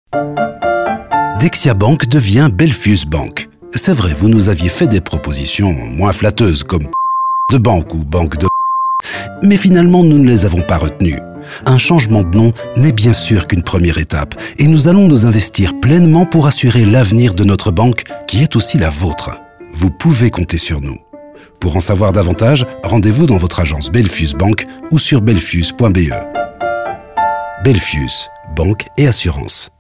Dexia Bank devient Belfius Bank. C'est vrai, vous nous aviez fait des propositions moins flatteuses comme de banque ou banque de... Mais finalement, nous ne les avons pas retenues. Un changement de nom n'est bien sûr qu'une première étape et nous allons nous investir pleinement pour assurer l'avenir de notre banque qui est aussi la vôtre. Vous pouvez compter sur nous. Pour en savoir davantage, rendez-vous dans votre agence Belfius Bank ou sur belfius.be. Belfius, banque et assurance.